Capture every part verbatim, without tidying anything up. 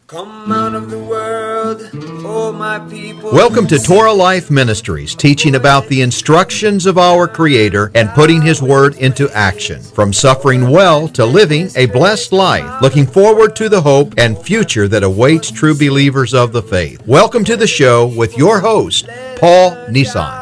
Come out of the world, oh my people. Welcome to Torah Life Ministries, teaching about the instructions of our Creator and putting His Word into action. From suffering well to living a blessed life, looking forward to the hope and future that awaits true believers of the faith. Welcome to the show with your host, Paul Nissan.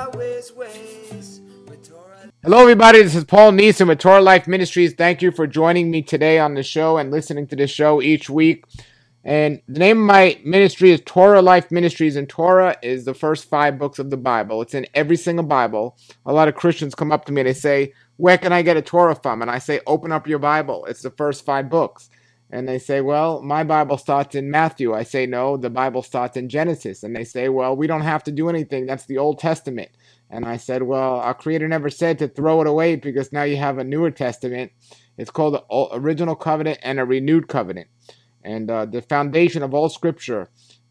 Hello, everybody. This is Paul Neeson with Torah Life Ministries. Thank you for joining me today on the show and listening to this show each week. And the name of my ministry is Torah Life Ministries, and Torah is the first five books of the Bible. It's in every single Bible. A lot of Christians come up to me and they say, where can I get a Torah from? And I say, open up your Bible. It's the first five books. And they say, well, my Bible starts in Matthew. I say, no, the Bible starts in Genesis. And they say, well, we don't have to do anything. That's the Old Testament. And I said, well, our Creator never said to throw it away because now you have a newer testament. It's called the Original Covenant and a Renewed Covenant. And uh, the foundation of all Scripture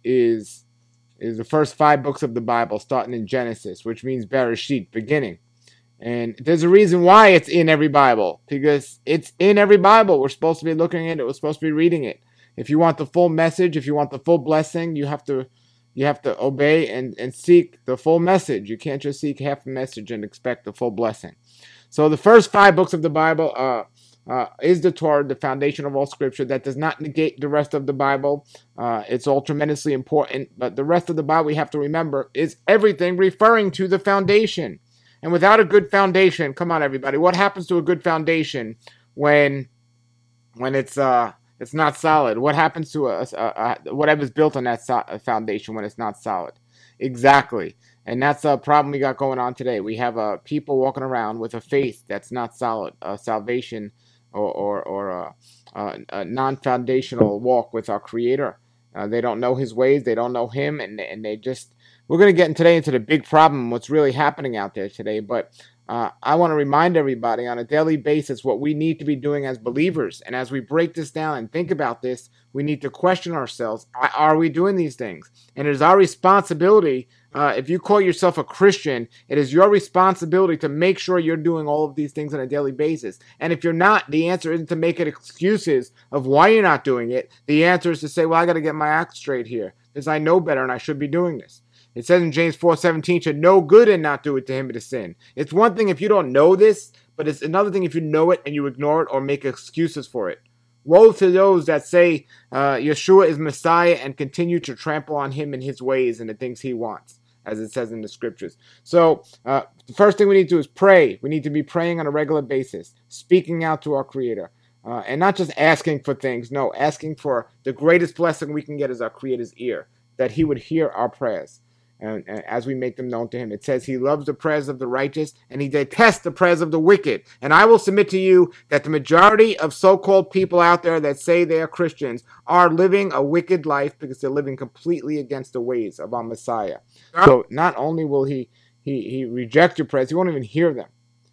is, is the first five books of the Bible, starting in Genesis, which means Bereshit, beginning. And there's a reason why it's in every Bible, because it's in every Bible. We're supposed to be looking at it. We're supposed to be reading it. If you want the full message, if you want the full blessing, you have to you have to obey and, and seek the full message. You can't just seek half the message and expect the full blessing. So the first five books of the Bible uh, uh, is the Torah, the foundation of all Scripture. That does not negate the rest of the Bible. Uh, it's all tremendously important. But the rest of the Bible, we have to remember, is everything referring to the foundation. And without a good foundation, come on, everybody, what happens to a good foundation when when it's uh it's not solid? What happens to a, a, a whatever's built on that so- foundation when it's not solid? Exactly. And that's a problem we got going on today. We have uh, people walking around with a faith that's not solid, a salvation or or, or a, a, a non-foundational walk with our Creator. Uh, they don't know His ways. They don't know Him, and and they just. We're going to get in today into the big problem, what's really happening out there today. But uh, I want to remind everybody on a daily basis what we need to be doing as believers. And as we break this down and think about this, we need to question ourselves. Are we doing these things? And it is our responsibility. Uh, if you call yourself a Christian, it is your responsibility to make sure you're doing all of these things on a daily basis. And if you're not, the answer isn't to make it excuses of why you're not doing it. The answer is to say, well, I got to get my act straight here because I know better and I should be doing this. It says in James four seventeen, should know good and not do it to him it is sin. It's one thing if you don't know this, but it's another thing if you know it and you ignore it or make excuses for it. Woe to those that say uh, Yeshua is Messiah and continue to trample on him and his ways and the things he wants, as it says in the scriptures. So uh, the first thing we need to do is pray. We need to be praying on a regular basis, speaking out to our Creator. Uh, and not just asking for things. No, asking for the greatest blessing we can get is our Creator's ear, that he would hear our prayers. And, and as we make them known to him, it says he loves the prayers of the righteous and he detests the prayers of the wicked. And I will submit to you that the majority of so-called people out there that say they are Christians are living a wicked life because they're living completely against the ways of our Messiah. So not only will he he he reject your prayers, he won't even hear them.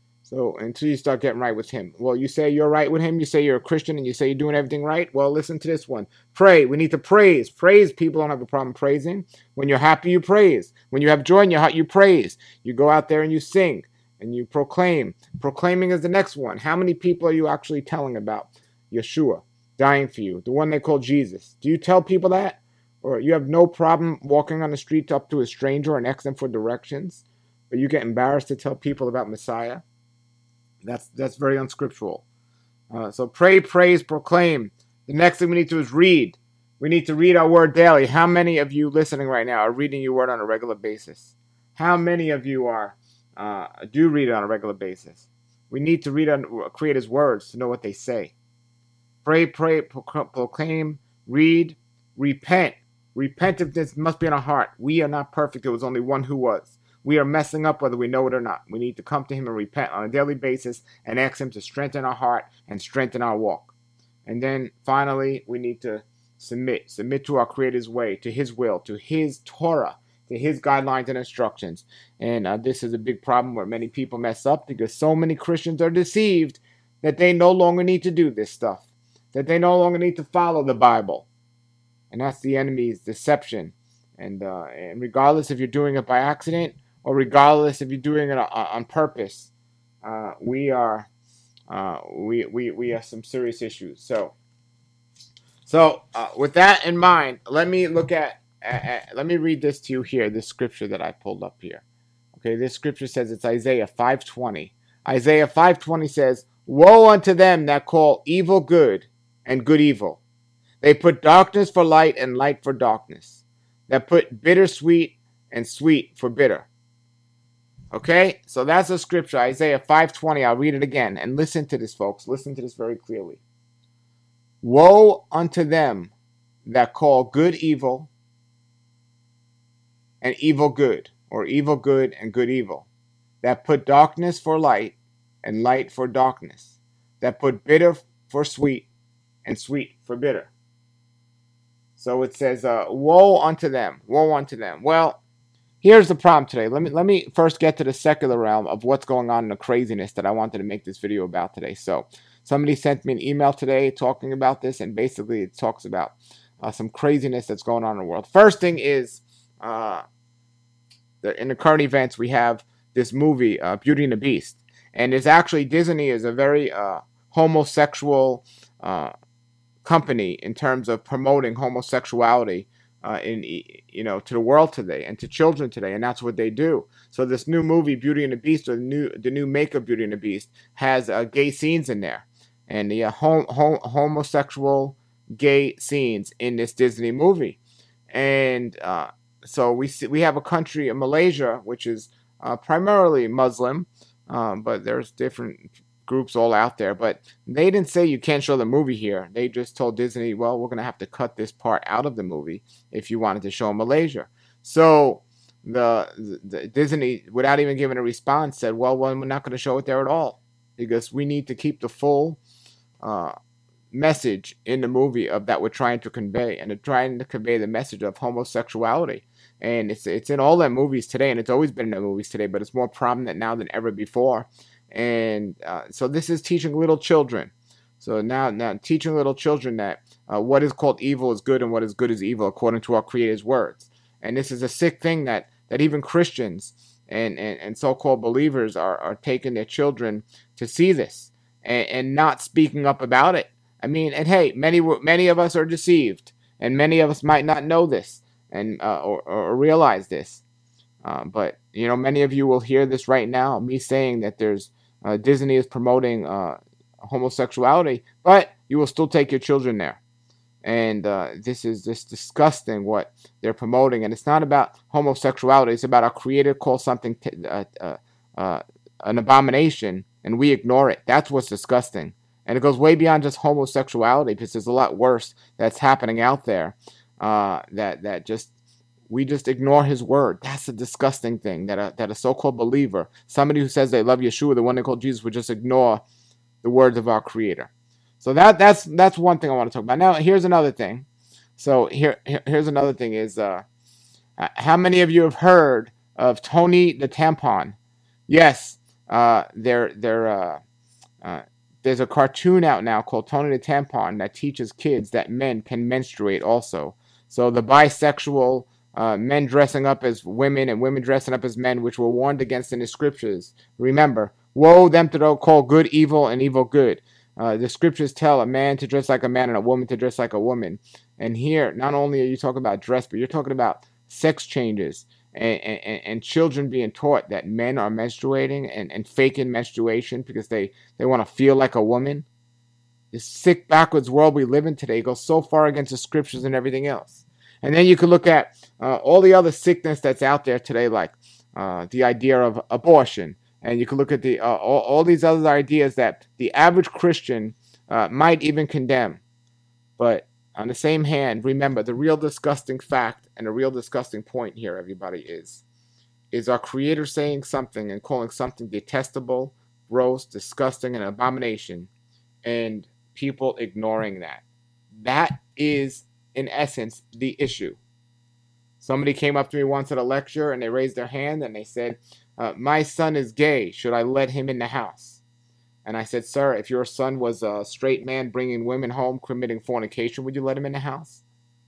So until you start getting right with him. Well, you say you're right with him. You say you're a Christian and you say you're doing everything right. Well, listen to this one. Pray. We need to praise. Praise. People don't have a problem praising. When you're happy, you praise. When you have joy in your heart, you praise. You go out there and you sing and you proclaim. Proclaiming is the next one. How many people are you actually telling about Yeshua dying for you? The one they call Jesus. Do you tell people that? Or you have no problem walking on the street up to a stranger and asking for directions? But you get embarrassed to tell people about Messiah? That's that's very unscriptural. Uh, so pray, praise, proclaim. The next thing we need to do is read. We need to read our word daily. How many of you listening right now are reading your word on a regular basis? How many of you are uh, do read it on a regular basis? We need to read on Creator's words to know what they say. Pray, pray, proclaim, read, repent. Repentance must be in our heart. We are not perfect. There was only one who was. We are messing up whether we know it or not. We need to come to him and repent on a daily basis and ask him to strengthen our heart and strengthen our walk. And then finally, we need to submit. Submit to our Creator's way, to his will, to his Torah, to his guidelines and instructions. And uh, this is a big problem where many people mess up because so many Christians are deceived that they no longer need to do this stuff, that they no longer need to follow the Bible. And that's the enemy's deception. And, uh, and regardless if you're doing it by accident or regardless if you're doing it on, on purpose, uh, we are uh, we, we we have some serious issues. So So, uh, with that in mind, let me look at, at, at, let me read this to you here, this scripture that I pulled up here. Okay, this scripture says it's Isaiah five twenty. Isaiah five twenty says, "Woe unto them that call evil good and good evil. They put darkness for light and light for darkness. That put bitter sweet and sweet for bitter." Okay, so that's the scripture, Isaiah five twenty. I'll read it again and listen to this, folks. Listen to this very clearly. "Woe unto them that call good evil and evil good, or evil good and good evil, that put darkness for light and light for darkness, that put bitter for sweet and sweet for bitter." So it says, uh, woe unto them, woe unto them. Well, here's the problem today. Let me let me first get to the secular realm of what's going on in the craziness that I wanted to make this video about today. So somebody sent me an email today talking about this, and basically it talks about uh, some craziness that's going on in the world. First thing is, uh, the, in the current events, we have this movie, uh, Beauty and the Beast. And it's actually, Disney is a very uh, homosexual uh, company in terms of promoting homosexuality uh, in you know to the world today and to children today, and that's what they do. So this new movie, Beauty and the Beast, or the new the new make of Beauty and the Beast, has uh, gay scenes in there, and the uh, hom- hom- homosexual gay scenes in this Disney movie, and uh, so we see, we have a country, in Malaysia, which is uh, primarily Muslim, um, but there's different groups all out there, but they didn't say you can't show the movie here. They just told Disney, well, we're going to have to cut this part out of the movie if you wanted to show in Malaysia. So the, the Disney, without even giving a response, said, well, well we're not going to show it there at all because we need to keep the full uh, message in the movie of that we're trying to convey, and they're trying to convey the message of homosexuality. And it's it's in all their movies today, and it's always been in their movies today, but it's more prominent now than ever before. And uh, so this is teaching little children. So now, now teaching little children that uh, what is called evil is good and what is good is evil, according to our Creator's words. And this is a sick thing that that even Christians and, and, and so-called believers are, are taking their children to see this and, and not speaking up about it. I mean, and hey, many many of us are deceived, and many of us might not know this and uh, or, or realize this. Uh, but you know, many of you will hear this right now, me saying that there's uh, Disney is promoting uh, homosexuality, but you will still take your children there. And uh, this is just disgusting what they're promoting. And it's not about homosexuality. It's about our Creator calls something t- uh, uh, uh, an abomination, and we ignore it. That's what's disgusting. And it goes way beyond just homosexuality, because there's a lot worse that's happening out there uh, that that just we just ignore His word. That's a disgusting thing, that a, that a so-called believer, somebody who says they love Yeshua, the one they call Jesus, would just ignore the words of our Creator. So that that's that's one thing I want to talk about. Now, here's another thing. So here, here here's another thing is uh, how many of you have heard of Tony the Tampon? Yes, uh, they're they're uh, uh, there's a cartoon out now called Tony the Tampon that teaches kids that men can menstruate also. So the bisexual uh, men dressing up as women and women dressing up as men, which were warned against in the scriptures. Remember, woe them to call good evil and evil good. Uh, the scriptures tell a man to dress like a man and a woman to dress like a woman. And here, not only are you talking about dress, but you're talking about sex changes and, and, and children being taught that men are menstruating and, and faking menstruation because they, they want to feel like a woman. This sick, backwards world we live in today goes so far against the scriptures and everything else. And then you could look at uh, all the other sickness that's out there today, like uh, the idea of abortion. And you can look at the uh, all, all these other ideas that the average Christian uh, might even condemn. But on the same hand, remember, the real disgusting fact and the real disgusting point here, everybody, is, is our Creator saying something and calling something detestable, gross, disgusting, and an abomination, and people ignoring that. That is, in essence, the issue. Somebody came up to me once at a lecture and they raised their hand and they said, uh, my son is gay. Should I let him in the house? And I said, sir, if your son was a straight man bringing women home, committing fornication, would you let him in the house?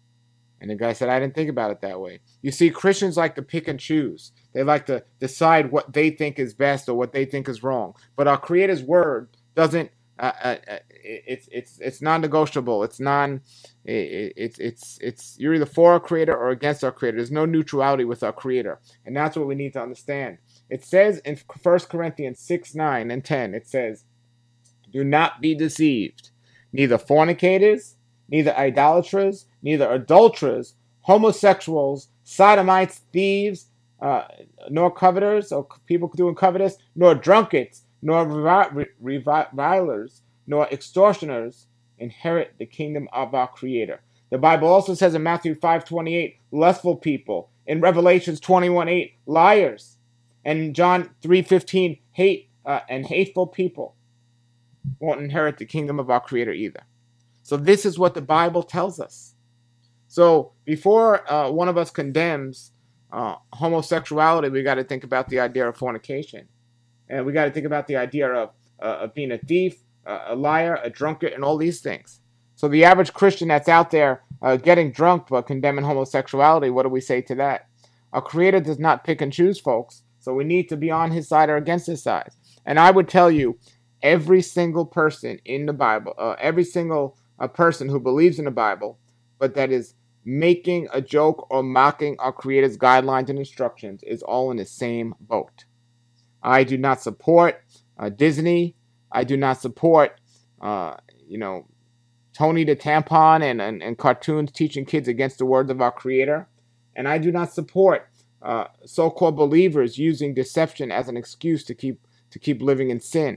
And the guy said, I didn't think about it that way. You see, Christians like to pick and choose. They like to decide what they think is best or what they think is wrong. But our Creator's word doesn't Uh, uh, uh, it's it's it's non-negotiable. It's non. It, it's it's it's you're either for our Creator or against our Creator. There's no neutrality with our Creator, and that's what we need to understand. It says in First Corinthians six, nine, and ten. It says, "Do not be deceived. Neither fornicators, neither idolaters, neither adulterers, homosexuals, sodomites, thieves, uh, nor coveters, or people doing covetous, nor drunkards, nor revi- revilers, nor extortioners inherit the kingdom of our Creator." The Bible also says in Matthew five twenty-eight, lustful people. In Revelations twenty-one eight, liars. And in John three fifteen, hate uh, and hateful people won't inherit the kingdom of our Creator either. So this is what the Bible tells us. So before uh, one of us condemns uh, homosexuality, we got to think about the idea of fornication. And we got to think about the idea of, uh, of being a thief, uh, a liar, a drunkard, and all these things. So the average Christian that's out there uh, getting drunk but condemning homosexuality, what do we say to that? Our Creator does not pick and choose, folks. So we need to be on His side or against His side. And I would tell you, every single person in the Bible, uh, every single uh, person who believes in the Bible, but that is making a joke or mocking our Creator's guidelines and instructions, is all in the same boat. I do not support uh, Disney. I do not support, uh, you know, Tony the Tampon and, and, and cartoons teaching kids against the words of our Creator. And I do not support uh, so-called believers using deception as an excuse to keep to keep living in sin.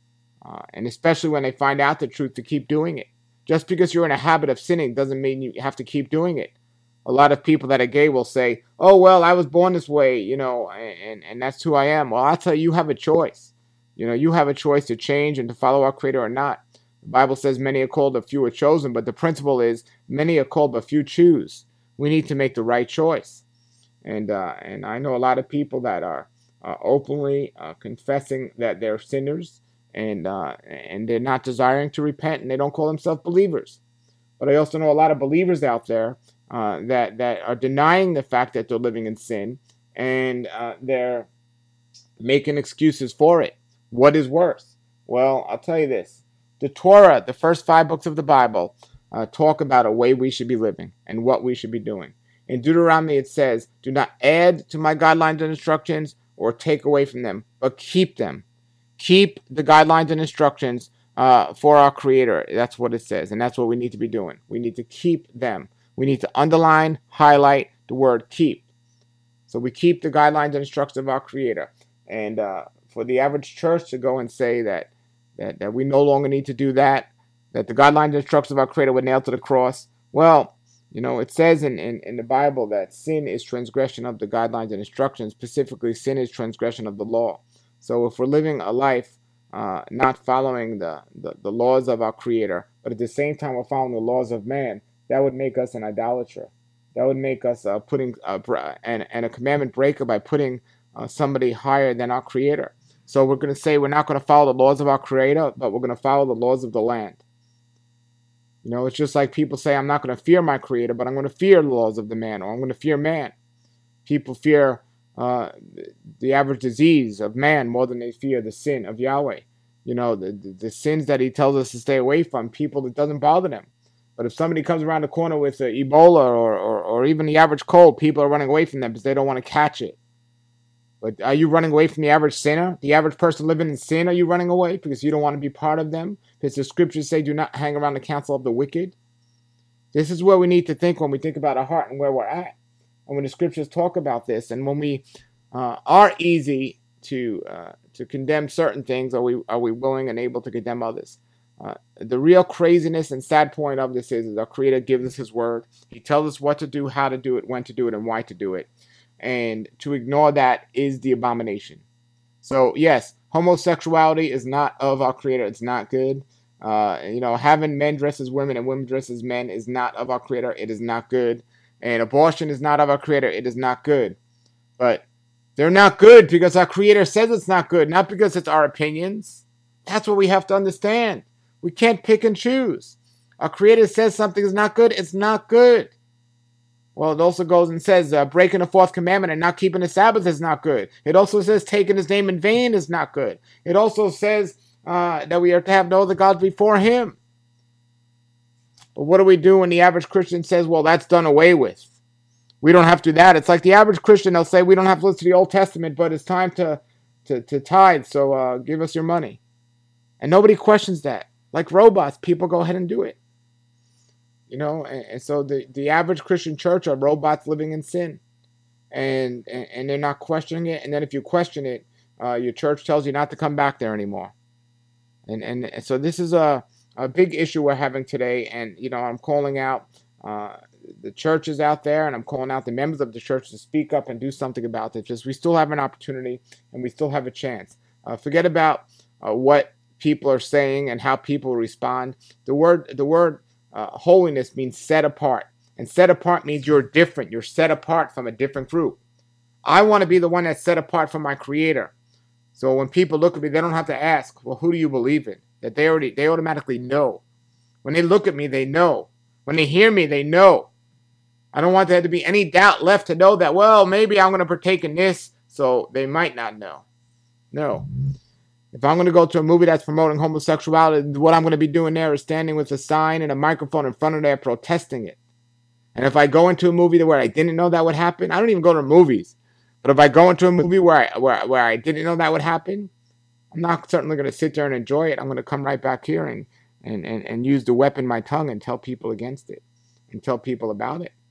Uh, and especially when they find out the truth, to keep doing it. Just because you're in a habit of sinning doesn't mean you have to keep doing it. A lot of people that are gay will say, oh, well, I was born this way, you know, and, and that's who I am. Well, I'll tell you, you have a choice. You know, you have a choice to change and to follow our Creator or not. The Bible says many are called, but few are chosen. But the principle is many are called, but few choose. We need to make the right choice. And uh, and I know a lot of people that are uh, openly uh, confessing that they're sinners, and uh, and they're not desiring to repent, and they don't call themselves believers. But I also know a lot of believers out there uh, that that are denying the fact that they're living in sin, and uh, they're making excuses for it. What is worse? Well, I'll tell you this: the Torah, the first five books of the Bible, uh, talk about a way we should be living and what we should be doing. In Deuteronomy, it says, "Do not add to my guidelines and instructions, or take away from them, but keep them." Keep the guidelines and instructions uh, for our Creator. That's what it says, and that's what we need to be doing. We need to keep them. We need to underline, highlight the word keep. So we keep the guidelines and instructions of our Creator. And uh, for the average church to go and say that, that that we no longer need to do that, that the guidelines and instructions of our Creator were nailed to the cross, well, you know, it says in, in, in the Bible that sin is transgression of the guidelines and instructions. Specifically, sin is transgression of the law. So if we're living a life uh, not following the, the, the laws of our Creator, but at the same time we're following the laws of man, that would make us an idolater. That would make us uh, putting uh, and, and a commandment breaker by putting uh, somebody higher than our Creator. So we're going to say we're not going to follow the laws of our Creator, but we're going to follow the laws of the land. You know, it's just like people say, I'm not going to fear my Creator, but I'm going to fear the laws of the man, or I'm going to fear man. People fear uh, the average disease of man more than they fear the sin of Yahweh. You know, the, the, the sins that He tells us to stay away from, people, that doesn't bother them. But if somebody comes around the corner with uh, Ebola or, or, or even the average cold, people are running away from them because they don't want to catch it. But are you running away from the average sinner? The average person living in sin, are you running away because you don't want to be part of them? Because the scriptures say, do not hang around the counsel of the wicked. This is where we need to think when we think about our heart and where we're at. And when the scriptures talk about this, and when we uh, are easy to uh, to condemn certain things, are we are we willing and able to condemn others? Uh, the real craziness and sad point of this is, is our Creator gives us His word. He tells us what to do, how to do it, when to do it, and why to do it. And to ignore that is the abomination. So yes, homosexuality is not of our Creator. It's not good. Uh, you know, having men dress as women and women dress as men is not of our Creator. It is not good. And abortion is not of our Creator. It is not good. But they're not good because our Creator says it's not good, not because it's our opinions. That's what we have to understand. We can't pick and choose. Our Creator says something is not good. It's not good. Well, it also goes and says uh, breaking the fourth commandment and not keeping the Sabbath is not good. It also says taking His name in vain is not good. It also says uh, that we are to have no other gods before him. But what do we do when the average Christian says, well, that's done away with? We don't have to do that. It's like the average Christian, they'll say, we don't have to listen to the Old Testament, but it's time to, to, to tithe, so uh, give us your money. And nobody questions that. Like robots, people go ahead and do it. You know, and, and so the, the average Christian church are robots living in sin. And, and, and they're not questioning it. And then if you question it, uh, your church tells you not to come back there anymore. And, and, and so this is a, a big issue we're having today. And, you know, I'm calling out uh, the churches out there, and I'm calling out the members of the church to speak up and do something about this. Because we still have an opportunity and we still have a chance. Uh, forget about uh, what people are saying and how people respond. The word, the word uh, holiness means set apart. And set apart means you're different. You're set apart from a different group. I want to be the one that's set apart from my Creator. So when people look at me, they don't have to ask, well, who do you believe in? That they already, they automatically know. When they look at me, they know. When they hear me, they know. I don't want there to be any doubt left to know that, well, maybe I'm going to partake in this, so they might not know. No. If I'm going to go to a movie that's promoting homosexuality, what I'm going to be doing there is standing with a sign and a microphone in front of there protesting it. And if I go into a movie where I didn't know that would happen, I don't even go to movies. But if I go into a movie where I, where, where I didn't know that would happen, I'm not certainly going to sit there and enjoy it. I'm going to come right back here and, and, and, and use the weapon, my tongue, and tell people against it and tell people about it.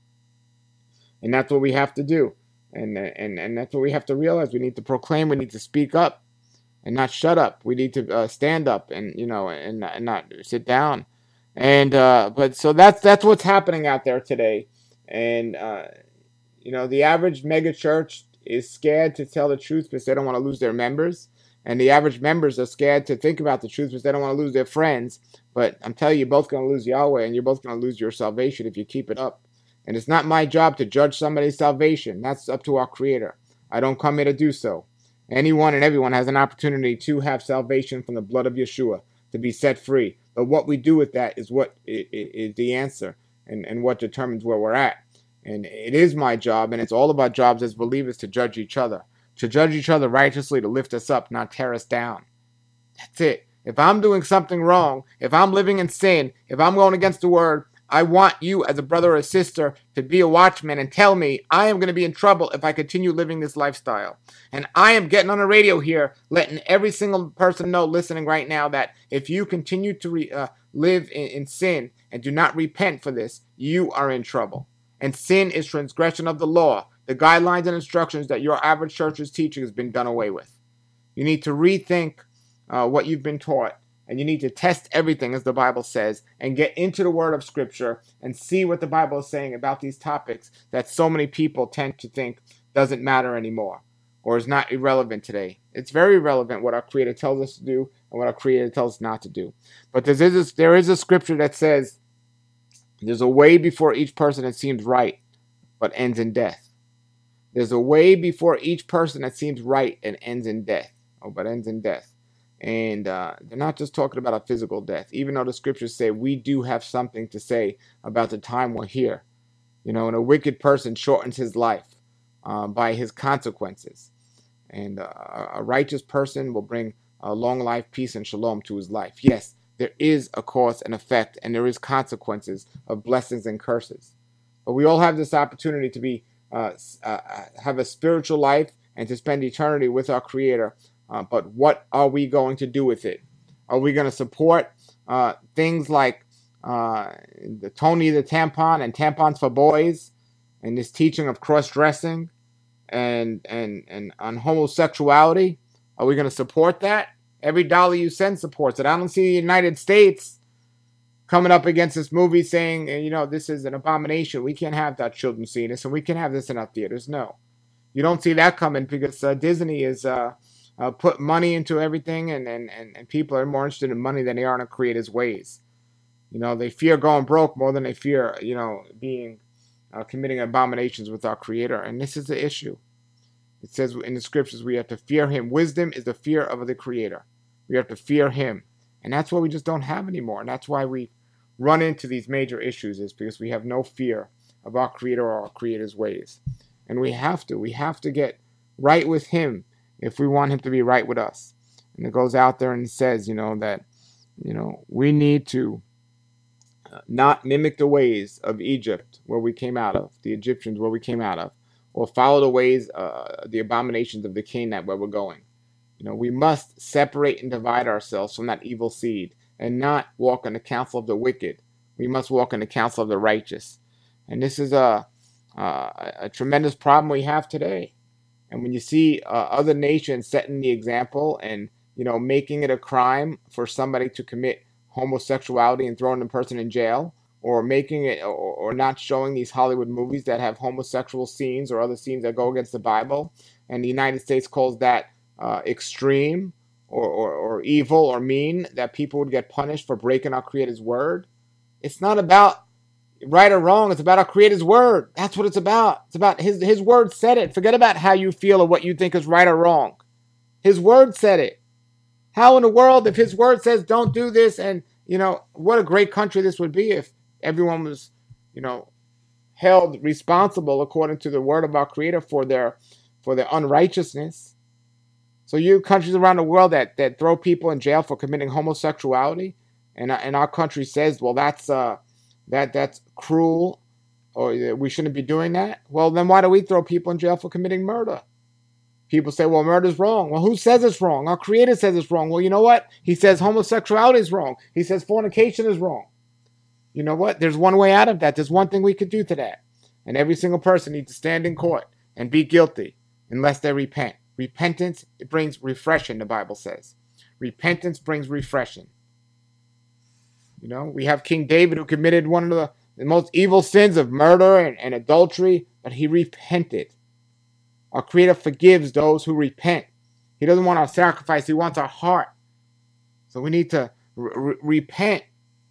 And that's what we have to do. And, and, and that's what we have to realize. We need to proclaim. We need to speak up and not shut up. We need to uh, stand up and, you know, and, and not sit down. And uh, but so that's that's what's happening out there today, and uh, you know the average mega church is scared to tell the truth because they don't want to lose their members, and the average members are scared to think about the truth because they don't want to lose their friends. But I'm telling you, you're both going to lose Yahweh, and you're both going to lose your salvation if you keep it up. And it's not my job to judge somebody's salvation. That's up to our Creator. I don't come here to do so. Anyone and everyone has an opportunity to have salvation from the blood of Yeshua, to be set free. But what we do with that is what is the answer, and, and what determines where we're at. And it is my job, and it's all of our jobs as believers to judge each other. To judge each other righteously, to lift us up, not tear us down. That's it. If I'm doing something wrong, if I'm living in sin, if I'm going against the word, I want you as a brother or sister to be a watchman and tell me I am going to be in trouble if I continue living this lifestyle. And I am getting on the radio here, letting every single person know listening right now that if you continue to re, uh, live in, in sin and do not repent for this, you are in trouble. And sin is transgression of the law. The guidelines and instructions that your average church is teaching has been done away with. You need to rethink uh, what you've been taught. And you need to test everything, as the Bible says, and get into the Word of Scripture and see what the Bible is saying about these topics that so many people tend to think doesn't matter anymore or is not irrelevant today. It's very relevant what our Creator tells us to do and what our Creator tells us not to do. But there is a, there is a scripture that says there's a way before each person that seems right but ends in death. There's a way before each person that seems right and ends in death. Oh, but ends in death. And uh, they're not just talking about a physical death, even though the scriptures say we do have something to say about the time we're here. You know, and a wicked person shortens his life uh, by his consequences. And uh, a righteous person will bring a long life, peace, and shalom to his life. Yes, there is a cause and effect, and there is consequences of blessings and curses. But we all have this opportunity to be uh, uh, have a spiritual life and to spend eternity with our Creator. Uh, but what are we going to do with it? Are we going to support uh, things like uh, the Tony the Tampon and tampons for boys and this teaching of cross-dressing and, and, and on homosexuality? Are we going to support that? Every dollar you send supports it. I don't see the United States coming up against this movie saying, you know, this is an abomination. We can't have that children seeing this, and we can't have this in our theaters. No. You don't see that coming because uh, Disney is... Uh, Uh, put money into everything, and, and, and, and people are more interested in money than they are in a Creator's ways. You know, they fear going broke more than they fear, you know, being, uh, committing abominations with our Creator. And this is the issue. It says in the scriptures we have to fear Him. Wisdom is the fear of the Creator. We have to fear Him. And that's what we just don't have anymore. And that's why we run into these major issues, is because we have no fear of our Creator or our Creator's ways. And we have to. We have to get right with Him if we want Him to be right with us. And it goes out there and says, you know, that, you know, we need to not mimic the ways of Egypt, where we came out of, the Egyptians, where we came out of, or follow the ways, uh, the abominations of the Canaanite, where we're going. You know, we must separate and divide ourselves from that evil seed and not walk in the counsel of the wicked. We must walk in the counsel of the righteous. And this is a, a, a tremendous problem we have today. And when you see uh, other nations setting the example and, you know, making it a crime for somebody to commit homosexuality and throwing the person in jail, or making it, or, or not showing these Hollywood movies that have homosexual scenes or other scenes that go against the Bible, and the United States calls that uh, extreme or, or, or evil or mean, that people would get punished for breaking our Creator's word. It's not about right or wrong. It's about our Creator's word. That's what it's about. It's about his his word said it. Forget about how you feel or what you think is right or wrong. His word said it. How in the world, if his word says don't do this, and, you know, what a great country this would be if everyone was, you know, held responsible according to the word of our Creator for their for their unrighteousness. So you countries around the world that that throw people in jail for committing homosexuality, and and our country says, well, that's uh that that's cruel, or we shouldn't be doing that. Well, then why do we throw people in jail for committing murder? People say, well, murder's wrong. Well, who says it's wrong? Our Creator says it's wrong. Well, you know what? He says homosexuality is wrong. He says fornication is wrong. You know what? There's one way out of that. There's one thing we could do to that. And every single person needs to stand in court and be guilty unless they repent. Repentance, it brings refreshing, the Bible says. Repentance brings refreshing. You know, we have King David, who committed one of the, the most evil sins of murder and, and adultery, but he repented. Our Creator forgives those who repent. He doesn't want our sacrifice. He wants our heart. So we need to re- repent.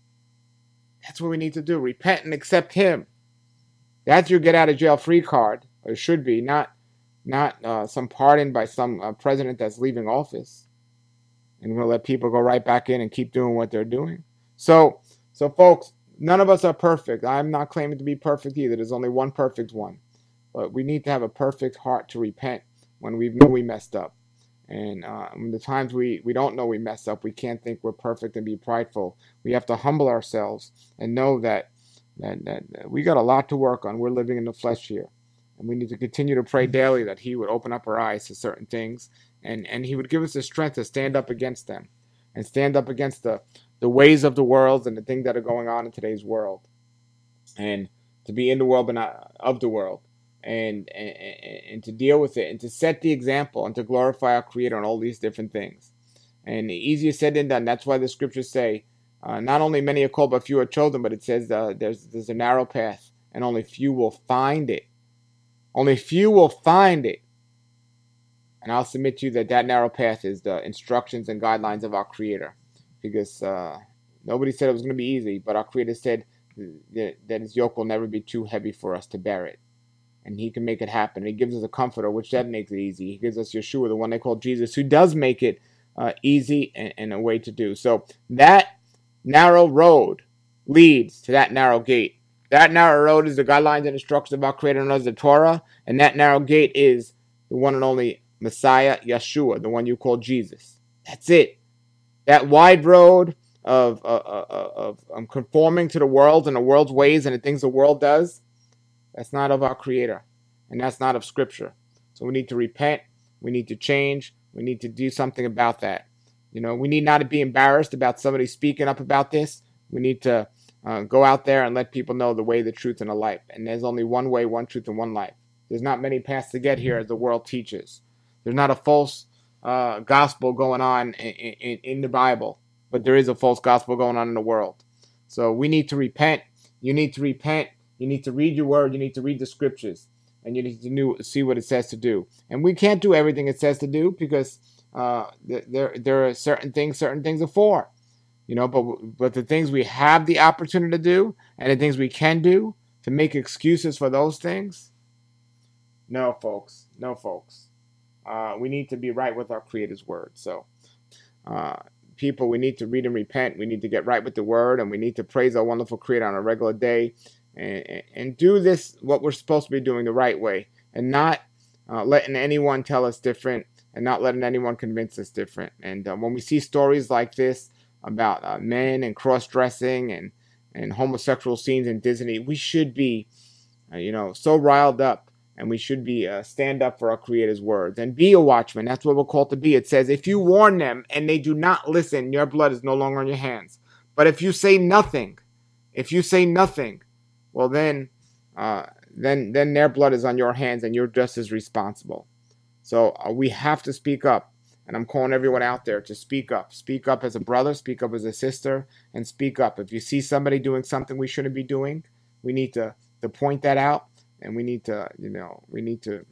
That's what we need to do. Repent and accept him. That's your get out of jail free card. Or it should be. Not, not uh, some pardon by some uh, president that's leaving office. And we're going to let people go right back in and keep doing what they're doing. So, so folks, none of us are perfect. I'm not claiming to be perfect either. There's only one perfect one. But we need to have a perfect heart to repent when we know we messed up. And uh, the times we, we don't know we messed up, we can't think we're perfect and be prideful. We have to humble ourselves and know that, that, that, that we got a lot to work on. We're living in the flesh here. And we need to continue to pray daily that he would open up our eyes to certain things. And, and he would give us the strength to stand up against them. And stand up against the, the ways of the world and the things that are going on in today's world. And to be in the world but not of the world. And, and and to deal with it and to set the example and to glorify our Creator on all these different things. And easier said than done. That's why the scriptures say, uh, not only many are called, but few are chosen. But it says uh, there's there's a narrow path, and only few will find it. Only few will find it. And I'll submit to you that that narrow path is the instructions and guidelines of our Creator, because uh, nobody said it was going to be easy, but our Creator said that, that His yoke will never be too heavy for us to bear it. And he can make it happen. He gives us a comforter, which that makes it easy. He gives us Yeshua, the one they call Jesus, who does make it uh, easy and, and a way to do. So that narrow road leads to that narrow gate. That narrow road is the guidelines and instructions of our Creator, known as the Torah. And that narrow gate is the one and only Messiah, Yeshua, the one you call Jesus. That's it. That wide road of, uh, of, of um, conforming to the world and the world's ways and the things the world does, that's not of our Creator, and that's not of Scripture. So we need to repent. We need to change. We need to do something about that. You know, we need not to be embarrassed about somebody speaking up about this. We need to uh, go out there and let people know the way, the truth, and the life. And there's only one way, one truth, and one life. There's not many paths to get here, as the world teaches. There's not a false uh, gospel going on in, in, in the Bible, but there is a false gospel going on in the world. So we need to repent. You need to repent. You need to read your word. You need to read the scriptures. And you need to know, see what it says to do. And we can't do everything it says to do because uh, there, there are certain things certain things are for. You know, but, but the things we have the opportunity to do and the things we can do, to make excuses for those things, no, folks. No, folks. Uh, we need to be right with our Creator's word. So, uh, people, we need to read and repent. We need to get right with the word. And we need to praise our wonderful Creator on a regular day. And, and do this, what we're supposed to be doing, the right way, and not uh, letting anyone tell us different, and not letting anyone convince us different. And uh, when we see stories like this about uh, men and cross-dressing and, and homosexual scenes in Disney, we should be, uh, you know, so riled up, and we should be uh, stand up for our Creator's words and be a watchman. That's what we're called to be. It says, if you warn them and they do not listen, your blood is no longer on your hands. But if you say nothing, if you say nothing, well then, uh, then then their blood is on your hands, and you're just as responsible. So uh, we have to speak up, and I'm calling everyone out there to speak up. Speak up as a brother, speak up as a sister, and speak up. If you see somebody doing something we shouldn't be doing, we need to, to point that out, and we need to, you know, we need to,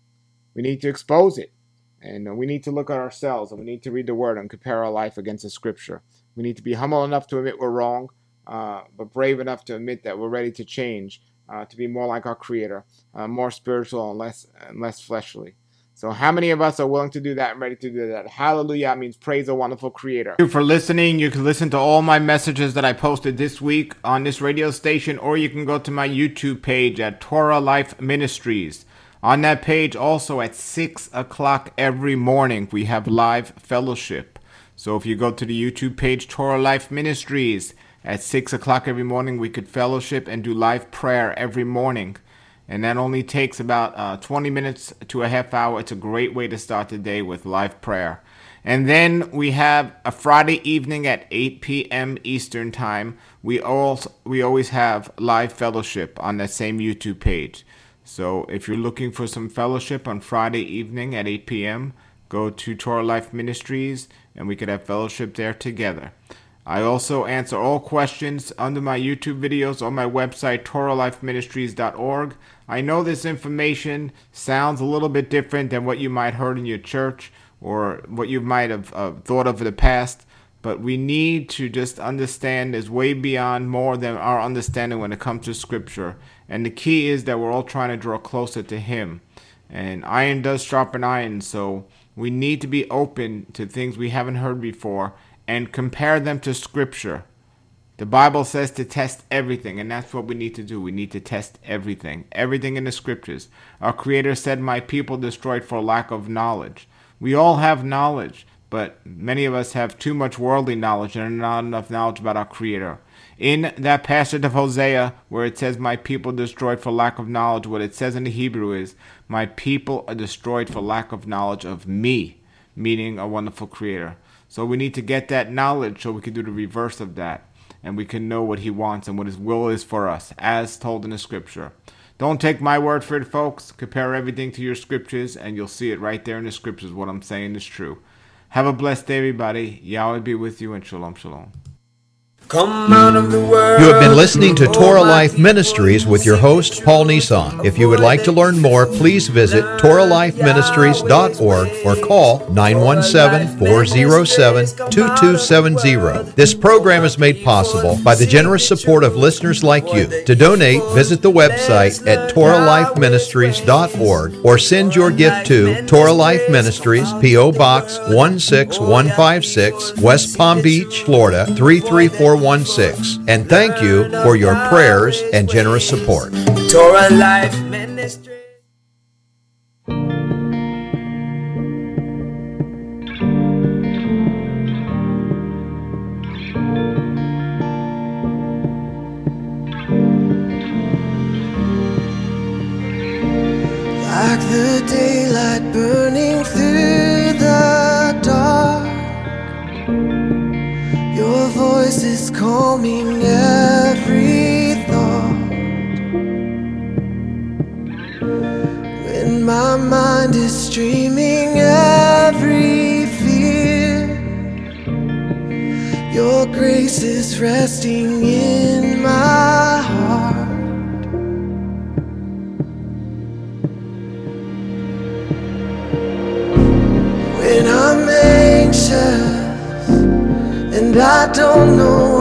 we need to expose it. And uh, we need to look at ourselves, and we need to read the Word and compare our life against the Scripture. We need to be humble enough to admit we're wrong, uh, but brave enough to admit that we're ready to change, uh, to be more like our Creator, uh, more spiritual and less, and less fleshly. So how many of us are willing to do that and ready to do that? Hallelujah means praise a wonderful Creator. Thank you for listening. You can listen to all my messages that I posted this week on this radio station, or you can go to my YouTube page at Torah Life Ministries. On that page, also at six o'clock every morning, we have live fellowship. So if you go to the YouTube page, Torah Life Ministries, at six o'clock every morning, we could fellowship and do live prayer every morning. And that only takes about uh, twenty minutes to a half hour. It's a great way to start the day with live prayer. And then we have a Friday evening at eight p.m. Eastern Time. We also we always have live fellowship on that same YouTube page. So if you're looking for some fellowship on Friday evening at eight p.m., go to Torah Life Ministries, and we could have fellowship there together. I also answer all questions under my YouTube videos on my website, Torah Life Ministries dot org. I know this information sounds a little bit different than what you might have heard in your church or what you might have uh, thought of in the past, but we need to just understand is way beyond more than our understanding when it comes to Scripture. And the key is that we're all trying to draw closer to Him. And iron does sharpen iron, so we need to be open to things we haven't heard before and compare them to Scripture. The Bible says to test everything, and that's what we need to do. We need to test everything, everything in the Scriptures. Our Creator said, my people destroyed for lack of knowledge. We all have knowledge, but many of us have too much worldly knowledge and not enough knowledge about our Creator. In that passage of Hosea, where it says, my people destroyed for lack of knowledge, what it says in the Hebrew is, my people are destroyed for lack of knowledge of me, meaning a wonderful Creator. So we need to get that knowledge so we can do the reverse of that. And we can know what He wants and what His will is for us, as told in the Scripture. Don't take my word for it, folks. Compare everything to your Scriptures, and you'll see it right there in the Scriptures. What I'm saying is true. Have a blessed day, everybody. Yahweh be with you, and shalom, shalom. Come out of the world. You have been listening to Torah Life Ministries with your host, Paul Nissan. If you would like to learn more, please visit Torah Life Ministries dot org or call nine one seven, four oh seven, two two seven zero. This program is made possible by the generous support of listeners like you. To donate, visit the website at Torah Life Ministries dot org or send your gift to Torah Life Ministries, P O. Box one six one five six, West Palm Beach, Florida three three four one six. And thank you for your prayers and generous support. Torah Life Ministry. Like the daylight burning through the dark, your voice is calming every thought. When my mind is streaming every fear, your grace is resting in my heart. When I'm anxious and I don't know